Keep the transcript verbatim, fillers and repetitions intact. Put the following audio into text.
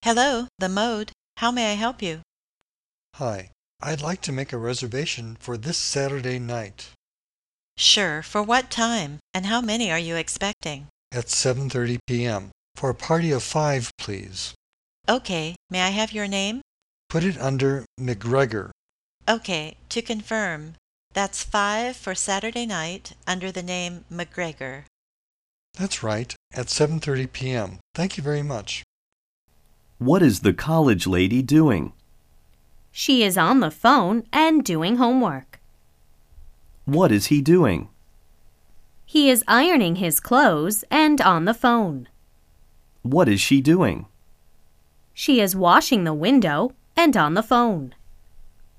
Hello, the Mode. How may I help you? Hi, I'd like to make a reservation for this Saturday night Sure, for what time? And how many are you expecting? at seven thirty p m for a party of five, please. Okay, may I have your name? Put it under McGregor. Okay, to confirm, that's five for Saturday night under the name McGregor. That's right, at seven thirty p m Thank you very much. What is the college lady doing? She is on the phone and doing homework. What is he doing? He is ironing his clothes and on the phone. What is she doing? She is washing the window and on the phone.